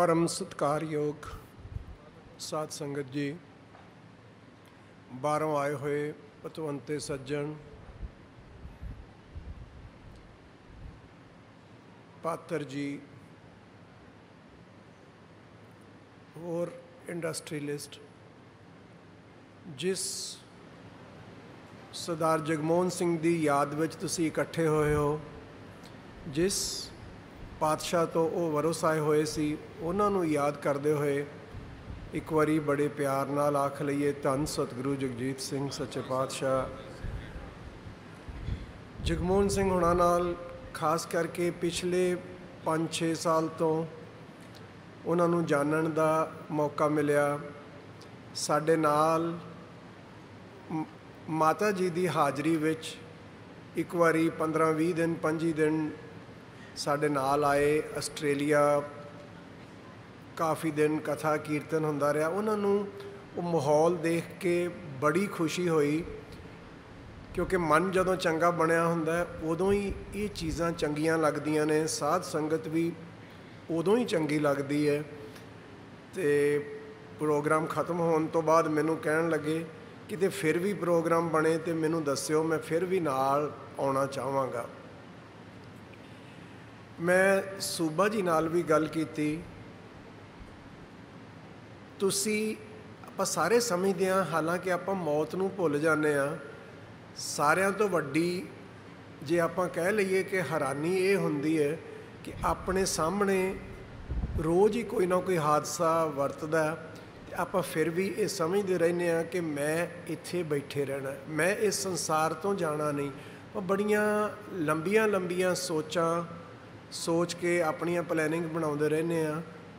परम सत्कारयोग साध संगत जी, बाहरों आए हुए पतवंते सज्जन, पात्र जी और इंडस्ट्रीलिस्ट, जिस सरदार जगमोहन सिंह की याद विच तुसीं इकट्ठे होए हो, जिस पातशाह तो वो वरोस आए हुए सी, उन्होंने याद करते हुए एक बारी बड़े प्यार नाल आख लईए, धन सतगुरु जगजीत सिंह सच्चे पातशाह। जगमोहन सिंह हुणां नाल खास करके पिछले 5-6 साल तो उन्होंने जानन दा मौका मिलिया। साडे नाल माता जी की हाज़री विच एक बारी 15-20 दिन 25 दिन साडे नाल आए। आस्ट्रेलिया काफ़ी दिन कथा कीर्तन हुंदा रहा। उन्होंने वो माहौल देख के बड़ी खुशी हुई, क्योंकि मन जदों चंगा बनया हुंदा है उदों ही ये चीज़ां चंगियां लगदियां ने। साध संगत भी उदों ही चंगी लगदी है। तो प्रोग्राम खत्म होने तो बाद मैनू कहन लगे कि फिर भी प्रोग्राम बने तो मैनू दस्सिओ, मैं फिर भी नाल आउणा चाहांगा। मैं सूबा जी नाल भी गल कीती। तुसीं आपां सारे समझदे हां, हालांकि आपां मौत नूं भुल जाने आ। सारियां तो वड्डी जे आपां कह लईए कि हैरानी ये हुंदी है कि अपने सामने रोज़ ही कोई ना कोई हादसा वरतदा, आपां फिर भी ये समझते रहने आ कि मैं इत्थे बैठे रहना, मैं इस संसार तो जाना नहीं। और बड़ियां लंबियां लंबियां सोच के अपनियां प्लैनिंग बनाउंदे रहने आ।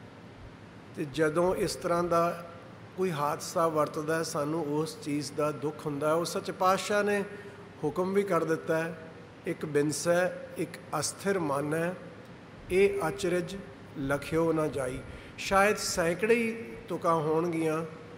ते जदों इस तरह का कोई हादसा वरतदा है, सानू उस चीज़ का दुख हुंदा है। उस सच्चे पातशाह ने हुक्म भी कर दिता है, एक बिनस है, एक अस्थिर मन है, ये अचरज लखियो ना जाई। शायद सैकड़े ही तुका होणगियां,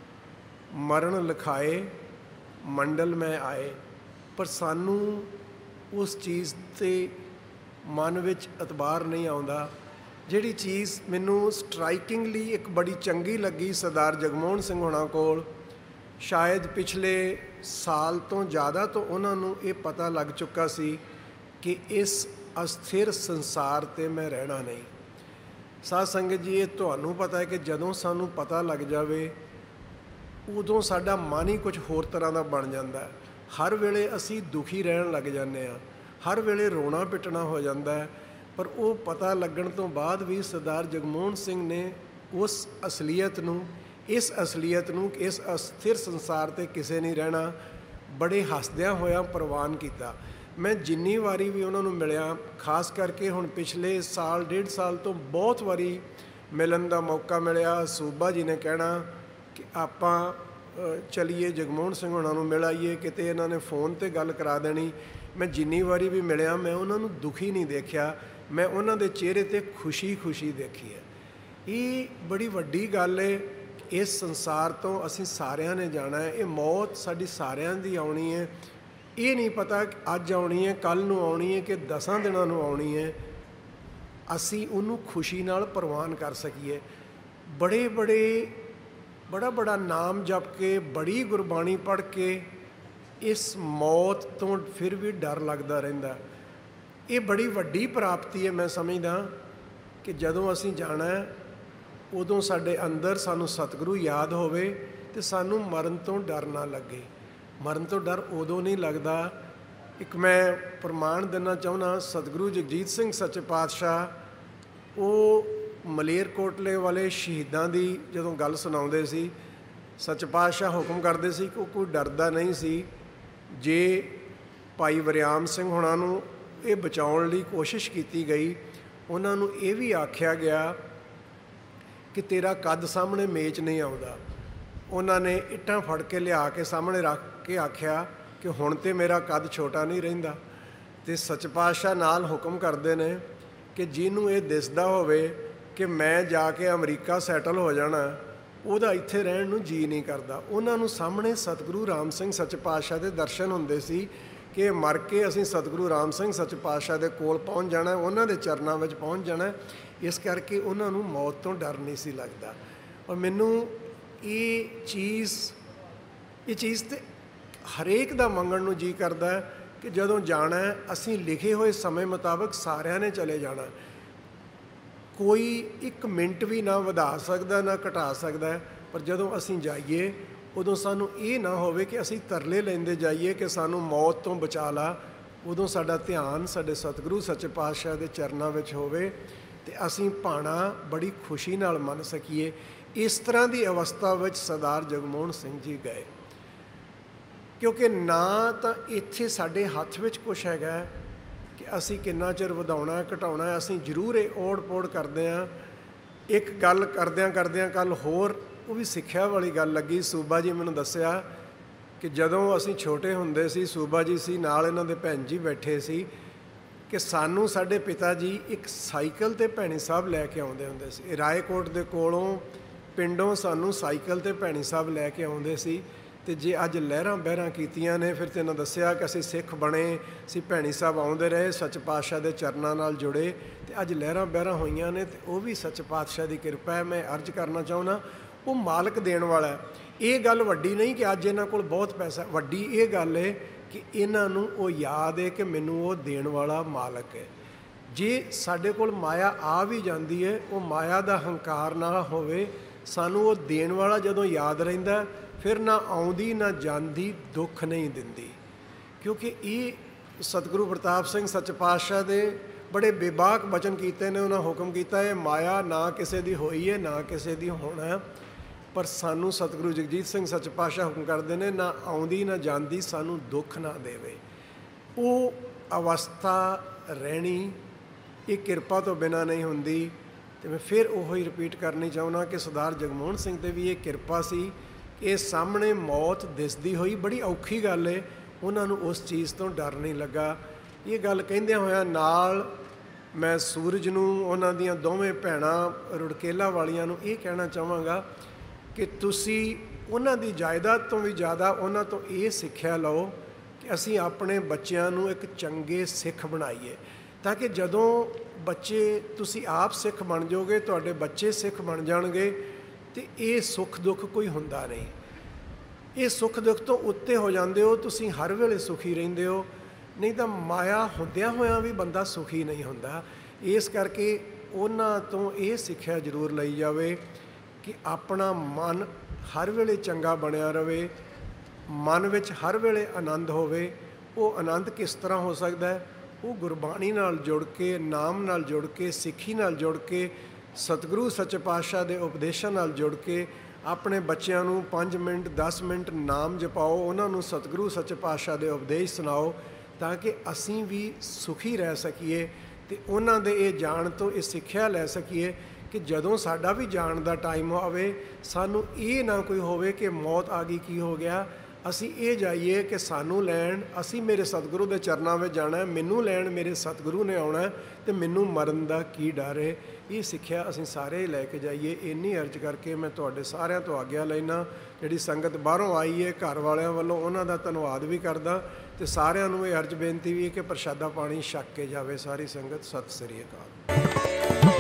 मरण लिखाए मंडल में आए, पर सानू उस चीज़ ते मन विच एतबार नहीं आउंदा। जिहड़ी चीज़ मैनू स्ट्राइकिंगली एक बड़ी चंगी लगी सरदार जगमोहन सिंह होणां कोल, शायद पिछले साल तो ज़्यादा तो उन्होंने ये पता लग चुका सी कि इस अस्थिर संसार ते मैं रहना नहीं। साध संगत जी, ये तुहानू पता है कि जदों सानू पता लग जावे उदों साडा मन ही कुछ होर तरह का बन जाता है। हर वेले असी दुखी रहन लग जाने आ, हर वेले रोना पिटना हो जाता है। पर वो पता लगन तो बाद भी सरदार जगमोहन सिंह ने उस असलीयत नूं, इस अस्थिर संसार ते किसे नहीं रहना, बड़े हसदियां होया प्रवान किया। मैं जिन्नी वारी भी उन्होंने मिलिया, खास करके हुण पिछले साल 1.5 साल तो बहुत वारी मिलन का मौका मिलिया। सूबा जी ने कहना कि आपां चलीए जगमोहन सिंह हुणां नूं मिल आईए, किते इन्हां ने फोन ते गल करा देनी। मैं जिन्नी वारी भी मिलिया, मैं उन्होंने दुखी नहीं देखा, मैं उन्हों के चेहरे ते खुशी देखी है। ये बड़ी वड्डी गल है। इस संसार तो असीं सारियां ने जाना है, ये मौत साडी सारियां दी आउणी है। ये नहीं पता कि अज आउणी है, कल नूं आउणी है कि 10 दिनां नूं आउणी है। असीं उहनूं खुशी नाल प्रवान कर सकीए। बड़ा नाम जप के, बड़ी गुरबाणी पढ़ के इस मौत तो फिर भी डर लगता रहिंदा। ये बड़ी वड्डी प्राप्ति है। मैं समझदा कि जदों असीं जाना है उदों साडे अंदर सानू सतगुरु याद होवे ते सानू मरण तो डर ना लगे। मरण तो डर उदों नहीं लगता। एक मैं प्रमाण देना चाहुंदा, सतगुरु जगजीत सिंह सच्चे पातशाह वो मलेरकोटले वाले शहीदां दी जदों गल सुणाउंदे सी, सच्चे पातशाह हुक्म करदे सी कि कोई डरदा नहीं सी। जे भाई वरियाम सिंह हुणां नूं ये बचाउण लई कोशिश की गई, उन्होंने ये भी आख्या गया कि तेरा कद सामने मेच नहीं आउंदा। उन्होंने इट्टां फड़ के लिया के सामने रख के आख्या कि हुण ते मेरा कद छोटा नहीं रहिंदा। ते सच पातशाह नाल हुक्म करते हैं कि जिन्हों ये दिसदा होवे कि मैं जाके अमरीका सैटल हो जाना, ਉਹਦਾ ਇੱਥੇ ਰਹਿਣ ਨੂੰ ਜੀ ਨਹੀਂ ਕਰਦਾ। ਉਹਨਾਂ ਨੂੰ ਸਾਹਮਣੇ ਸਤਿਗੁਰੂ ਰਾਮ ਸਿੰਘ ਸੱਚ ਪਾਤਸ਼ਾਹ ਦੇ ਦਰਸ਼ਨ ਹੁੰਦੇ ਸੀ ਕਿ ਮਰ ਕੇ ਅਸੀਂ ਸਤਿਗੁਰੂ ਰਾਮ ਸਿੰਘ ਸੱਚ ਪਾਤਸ਼ਾਹ ਦੇ ਕੋਲ ਪਹੁੰਚ ਜਾਣਾ, ਉਹਨਾਂ ਦੇ ਚਰਨਾਂ ਵਿੱਚ ਪਹੁੰਚ ਜਾਣਾ। ਇਸ ਕਰਕੇ ਉਹਨਾਂ ਨੂੰ ਮੌਤ ਤੋਂ ਡਰ ਨਹੀਂ ਸੀ ਲੱਗਦਾ। ਔਰ ਮੈਨੂੰ ਇਹ ਚੀਜ਼ ਤੇ ਹਰੇਕ ਦਾ ਮੰਗਣ ਨੂੰ ਜੀ ਕਰਦਾ ਹੈ ਕਿ ਜਦੋਂ ਜਾਣਾ ਅਸੀਂ ਲਿਖੇ ਹੋਏ ਸਮੇਂ ਮੁਤਾਬਕ ਸਾਰਿਆਂ ਨੇ ਚਲੇ ਜਾਣਾ, ਕੋਈ 1 ਮਿੰਟ ਵੀ ਨਾ ਵਧਾ ਸਕਦਾ ਨਾ ਘਟਾ ਸਕਦਾ। ਪਰ ਜਦੋਂ ਅਸੀਂ ਜਾਈਏ ਉਦੋਂ ਸਾਨੂੰ ਇਹ ਨਾ ਹੋਵੇ ਕਿ ਅਸੀਂ ਤਰਲੇ ਲੈਂਦੇ ਜਾਈਏ ਕਿ ਸਾਨੂੰ ਮੌਤ ਤੋਂ ਬਚਾ ਲਾ। ਉਦੋਂ ਸਾਡਾ ਧਿਆਨ ਸਾਡੇ ਸਤਿਗੁਰੂ ਸੱਚੇ ਪਾਤਸ਼ਾਹ ਦੇ ਚਰਨਾਂ ਵਿੱਚ ਹੋਵੇ ਅਤੇ ਅਸੀਂ ਭਾਣਾ ਬੜੀ ਖੁਸ਼ੀ ਨਾਲ ਮੰਨ ਸਕੀਏ। ਇਸ ਤਰ੍ਹਾਂ ਦੀ ਅਵਸਥਾ ਵਿੱਚ ਸਰਦਾਰ ਜਗਮੋਹਨ ਸਿੰਘ ਜੀ ਗਏ, ਕਿਉਂਕਿ ਨਾ ਤਾਂ ਇੱਥੇ ਸਾਡੇ ਹੱਥ ਵਿੱਚ ਕੁਛ ਹੈਗਾ ਕਿ ਅਸੀਂ ਕਿੰਨਾ ਚਿਰ ਵਧਾਉਣਾ ਘਟਾਉਣਾ। ਅਸੀਂ ਜ਼ਰੂਰ ਇਹ ਓੜ ਪੋੜ ਕਰਦੇ ਹਾਂ। ਇੱਕ ਗੱਲ ਕਰਦਿਆਂ ਕੱਲ ਹੋਰ ਉਹ ਵੀ ਸਿੱਖਿਆ ਵਾਲੀ ਗੱਲ ਲੱਗੀ। ਸੂਬਾ ਜੀ ਮੈਨੂੰ ਦੱਸਿਆ ਕਿ ਜਦੋਂ ਅਸੀਂ ਛੋਟੇ ਹੁੰਦੇ ਸੀ, ਸੂਬਾ ਜੀ ਸੀ ਨਾਲ, ਇਹਨਾਂ ਦੇ ਭੈਣ ਜੀ ਬੈਠੇ ਸੀ, ਕਿ ਸਾਨੂੰ ਸਾਡੇ ਪਿਤਾ ਜੀ ਇੱਕ ਸਾਈਕਲ 'ਤੇ ਭੈਣੀ ਸਾਹਿਬ ਲੈ ਕੇ ਆਉਂਦੇ ਹੁੰਦੇ ਸੀ। ਰਾਏਕੋਟ ਦੇ ਕੋਲੋਂ ਪਿੰਡੋਂ ਸਾਨੂੰ ਸਾਈਕਲ 'ਤੇ ਭੈਣੀ ਸਾਹਿਬ ਲੈ ਕੇ ਆਉਂਦੇ ਸੀ। ਅਤੇ ਜੇ ਅੱਜ ਲਹਿਰਾਂ ਬਹਿਰਾਂ ਕੀਤੀਆਂ ਨੇ ਫਿਰ ਤੈਨੂੰ ਦੱਸਿਆ ਕਿ ਅਸੀਂ ਸਿੱਖ ਬਣੇ, ਅਸੀਂ ਭੈਣੀ ਸਾਹਿਬ ਆਉਂਦੇ ਰਹੇ, ਸੱਚ ਪਾਤਸ਼ਾਹ ਦੇ ਚਰਨਾਂ ਨਾਲ ਜੁੜੇ ਅਤੇ ਅੱਜ ਲਹਿਰਾਂ ਬਹਿਰਾਂ ਹੋਈਆਂ ਨੇ, ਅਤੇ ਉਹ ਵੀ ਸੱਚ ਪਾਤਸ਼ਾਹ ਦੀ ਕਿਰਪਾ ਹੈ। ਮੈਂ ਅਰਜ਼ ਕਰਨਾ ਚਾਹੁੰਦਾ, ਉਹ ਮਾਲਕ ਦੇਣ ਵਾਲਾ ਹੈ। ਇਹ ਗੱਲ ਵੱਡੀ ਨਹੀਂ ਕਿ ਅੱਜ ਇਹਨਾਂ ਕੋਲ ਬਹੁਤ ਪੈਸਾ, ਵੱਡੀ ਇਹ ਗੱਲ ਹੈ ਕਿ ਇਹਨਾਂ ਨੂੰ ਉਹ ਯਾਦ ਹੈ ਕਿ ਮੈਨੂੰ ਉਹ ਦੇਣ ਵਾਲਾ ਮਾਲਕ ਹੈ। ਜੇ ਸਾਡੇ ਕੋਲ ਮਾਇਆ ਆ ਵੀ ਜਾਂਦੀ ਹੈ, ਉਹ ਮਾਇਆ ਦਾ ਹੰਕਾਰ ਨਾ ਹੋਵੇ। ਸਾਨੂੰ ਉਹ ਦੇਣ ਵਾਲਾ ਜਦੋਂ ਯਾਦ ਰਹਿੰਦਾ, ਫਿਰ ਨਾ ਆਉਂਦੀ ਨਾ ਜਾਂਦੀ, ਦੁੱਖ ਨਹੀਂ ਦਿੰਦੀ। ਕਿਉਂਕਿ ਇਹ ਸਤਿਗੁਰੂ ਪ੍ਰਤਾਪ ਸਿੰਘ ਸੱਚ ਪਾਤਸ਼ਾਹ ਦੇ ਬੜੇ ਬੇਬਾਕ ਬਚਨ ਕੀਤੇ ਨੇ। ਉਹਨਾਂ ਹੁਕਮ ਕੀਤਾ, ਇਹ ਮਾਇਆ ਨਾ ਕਿਸੇ ਦੀ ਹੋਈ ਹੈ ਨਾ ਕਿਸੇ ਦੀ ਹੋਣਾ। ਪਰ ਸਾਨੂੰ ਸਤਿਗੁਰੂ ਜਗਜੀਤ ਸਿੰਘ ਸੱਚ ਪਾਤਸ਼ਾਹ ਹੁਕਮ ਕਰਦੇ ਨੇ, ਨਾ ਆਉਂਦੀ ਨਾ ਜਾਂਦੀ, ਸਾਨੂੰ ਦੁੱਖ ਨਾ ਦੇਵੇ। ਉਹ ਅਵਸਥਾ ਰਹਿਣੀ ਇਹ ਕਿਰਪਾ ਤੋਂ ਬਿਨਾਂ ਨਹੀਂ ਹੁੰਦੀ। ਅਤੇ ਮੈਂ ਫਿਰ ਉਹੀ ਰਿਪੀਟ ਕਰਨੀ ਚਾਹੁੰਦਾ ਕਿ ਸਰਦਾਰ ਜਗਮੋਹਨ ਸਿੰਘ 'ਤੇ ਵੀ ਇਹ ਕਿਰਪਾ ਸੀ। ਇਹ ਸਾਹਮਣੇ ਮੌਤ ਦਿਸਦੀ ਹੋਈ ਬੜੀ ਔਖੀ ਗੱਲ ਹੈ, ਉਹਨਾਂ ਨੂੰ ਉਸ ਚੀਜ਼ ਤੋਂ ਡਰ ਨਹੀਂ ਲੱਗਾ। ਇਹ ਗੱਲ ਕਹਿੰਦਿਆਂ ਹੋਇਆਂ ਨਾਲ ਮੈਂ ਸੂਰਜ ਨੂੰ, ਉਹਨਾਂ ਦੀਆਂ ਦੋਵੇਂ ਭੈਣਾਂ ਰੁੜਕੇਲਾ ਵਾਲੀਆਂ ਨੂੰ ਇਹ ਕਹਿਣਾ ਚਾਹਾਂਗਾ ਕਿ ਤੁਸੀਂ ਉਹਨਾਂ ਦੀ ਜਾਇਦਾਦ ਤੋਂ ਵੀ ਜ਼ਿਆਦਾ ਉਹਨਾਂ ਤੋਂ ਇਹ ਸਿੱਖਿਆ ਲਓ ਕਿ ਅਸੀਂ ਆਪਣੇ ਬੱਚਿਆਂ ਨੂੰ ਇੱਕ ਚੰਗੇ ਸਿੱਖ ਬਣਾਈਏ, ਤਾਂ ਕਿ ਜਦੋਂ ਬੱਚੇ, ਤੁਸੀਂ ਆਪ ਸਿੱਖ ਬਣ ਜਾਓਗੇ, ਤੁਹਾਡੇ ਬੱਚੇ ਸਿੱਖ ਬਣ ਜਾਣਗੇ, ਅਤੇ ਇਹ ਸੁੱਖ ਦੁੱਖ ਕੋਈ ਹੁੰਦਾ ਨਹੀਂ। ਇਹ ਸੁੱਖ ਦੁੱਖ ਤੋਂ ਉੱਤੇ ਹੋ ਜਾਂਦੇ ਹੋ, ਤੁਸੀਂ ਹਰ ਵੇਲੇ ਸੁਖੀ ਰਹਿੰਦੇ ਹੋ। ਨਹੀਂ ਤਾਂ ਮਾਇਆ ਹੁੰਦਿਆਂ ਹੋਇਆਂ ਵੀ ਬੰਦਾ ਸੁਖੀ ਨਹੀਂ ਹੁੰਦਾ। ਇਸ ਕਰਕੇ ਉਹਨਾਂ ਤੋਂ ਇਹ ਸਿੱਖਿਆ ਜ਼ਰੂਰ ਲਈ ਜਾਵੇ ਕਿ ਆਪਣਾ ਮਨ ਹਰ ਵੇਲੇ ਚੰਗਾ ਬਣਿਆ ਰਹੇ, ਮਨ ਵਿੱਚ ਹਰ ਵੇਲੇ ਆਨੰਦ ਹੋਵੇ। ਉਹ ਆਨੰਦ ਕਿਸ ਤਰ੍ਹਾਂ ਹੋ ਸਕਦਾ ਹੈ? ਉਹ ਗੁਰਬਾਣੀ ਨਾਲ ਜੁੜ ਕੇ, ਨਾਮ ਨਾਲ ਜੁੜ ਕੇ, ਸਿੱਖੀ ਨਾਲ ਜੁੜ ਕੇ, ਸਤਿਗੁਰੂ ਸੱਚੇ ਪਾਤਸ਼ਾਹ ਦੇ ਉਪਦੇਸ਼ਾਂ ਨਾਲ ਜੁੜ ਕੇ। ਆਪਣੇ ਬੱਚਿਆਂ ਨੂੰ 5 ਮਿੰਟ 10 ਮਿੰਟ ਨਾਮ ਜਪਾਓ, ਉਹਨਾਂ ਨੂੰ ਸਤਿਗੁਰੂ ਸੱਚੇ ਪਾਤਸ਼ਾਹ ਦੇ ਉਪਦੇਸ਼ ਸੁਣਾਓ, ਤਾਂ ਕਿ ਅਸੀਂ ਵੀ ਸੁਖੀ ਰਹਿ ਸਕੀਏ ਅਤੇ ਉਹਨਾਂ ਦੇ ਇਹ ਜਾਣ ਤੋਂ ਇਹ ਸਿੱਖਿਆ ਲੈ ਸਕੀਏ ਕਿ ਜਦੋਂ ਸਾਡਾ ਵੀ ਜਾਣ ਦਾ ਟਾਈਮ ਆਵੇ, ਸਾਨੂੰ ਇਹ ਨਾ ਕੋਈ ਹੋਵੇ ਕਿ ਮੌਤ ਆ ਗਈ, ਕੀ ਹੋ ਗਿਆ। ਅਸੀਂ ਇਹ ਜਾਈਏ ਕਿ ਸਾਨੂੰ ਲੈਣ, ਅਸੀਂ ਮੇਰੇ ਸਤਿਗੁਰੂ ਦੇ ਚਰਨਾਂ ਵਿੱਚ ਜਾਣਾ, ਮੈਨੂੰ ਲੈਣ ਮੇਰੇ ਸਤਿਗੁਰੂ ਨੇ ਆਉਣਾ, ਅਤੇ ਮੈਨੂੰ ਮਰਨ ਦਾ ਕੀ ਡਰ ਹੈ। ਇਹ ਸਿੱਖਿਆ ਅਸੀਂ ਸਾਰੇ ਲੈ ਕੇ ਜਾਈਏ। ਇੰਨੀ ਅਰਜ਼ ਕਰਕੇ ਮੈਂ ਤੁਹਾਡੇ ਸਾਰਿਆਂ ਤੋਂ ਆਗਿਆ ਲੈਣਾ। ਜਿਹੜੀ ਸੰਗਤ ਬਾਹਰੋਂ ਆਈ ਹੈ, ਘਰ ਵਾਲਿਆਂ ਵੱਲੋਂ, ਉਹਨਾਂ ਦਾ ਧੰਨਵਾਦ ਵੀ ਕਰਦਾ, ਅਤੇ ਸਾਰਿਆਂ ਨੂੰ ਇਹ ਅਰਜ਼ ਬੇਨਤੀ ਵੀ ਹੈ ਕਿ ਪ੍ਰਸ਼ਾਦਾ ਪਾਣੀ ਛਕ ਕੇ ਜਾਵੇ ਸਾਰੀ ਸੰਗਤ। ਸਤਿ ਸ੍ਰੀ ਅਕਾਲ।